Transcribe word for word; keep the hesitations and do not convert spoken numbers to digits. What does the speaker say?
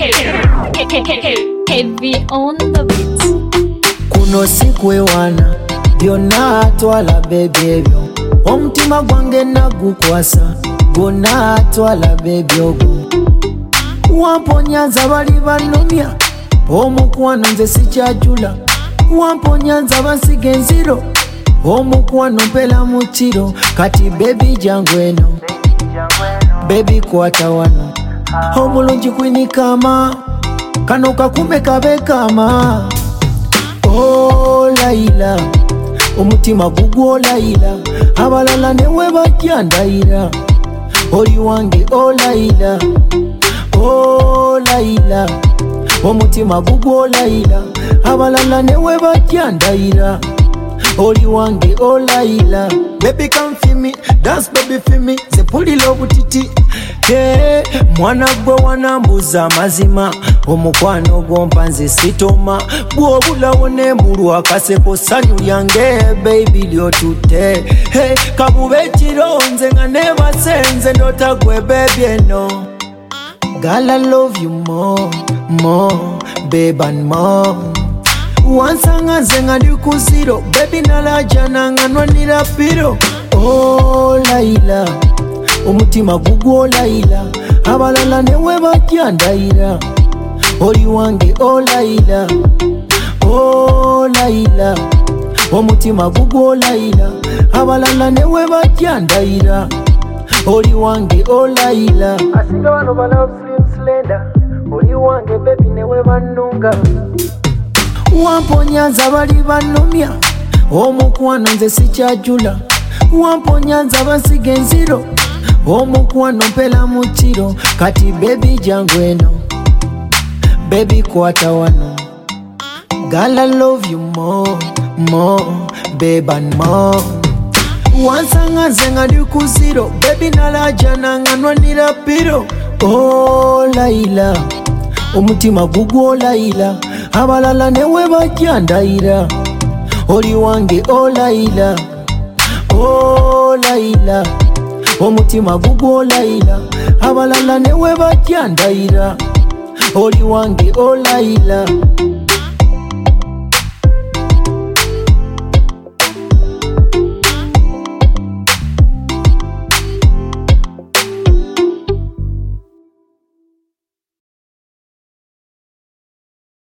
Heavy on the beats. Kuno sikwe wana byonna atwala baby ebyo omutima gwange nagukwasa gonna atwala baby ogwo wamponyanza bali banumya omukwano nze sikyajula wamponyanza basiga enziro omukwano mpela mu kiro kati baby jangu eno baby kwata wano omulungi kwinikama kano kakume kabe kama oh Laila omutima gugwo Laila abalala newe bajja ndayira oli wange oh Laila oh Laila omutima gugwo Laila abalala newe bajja ndayira oli wange oh Laila baby come feel me dance baby feel me ze pulilo butiti hey, mwana gwe wanambuza mazima omukwano gompanze sitoma bwobulawo nembulwa kaseko sanyu yange baby lyotute hey, kabube kironze nga nebasenze ndota gwe baby eno girl I love you more more babe and more wansanga nze nga ndi ku zero baby nalajana nga nwanira piro oh Laila omutima gugwo Laila abalala newe bajja ndayira oli wange oh Laila oh Laila omutima gugwo Laila abalala newe bajja ndayira oli wange oh Laila asinga bano ba love slim slender oli wange baby newe banunga wamponyanza bali banumya omukwano nze sikyajula wamponyanza basiga enziro omukwano mpela mu kiro kati baby jangu eno baby kwata wano girl I love you more more babe and more wansanga nze nga ndi ku zero baby nalajana nga nwanira piro oh Laila omutima gugwo Laila abalala newe bajja ndayira oli wange oh Laila oh Laila omutima gugwo Laila abalala newe bajja ndayira oli wange oh Laila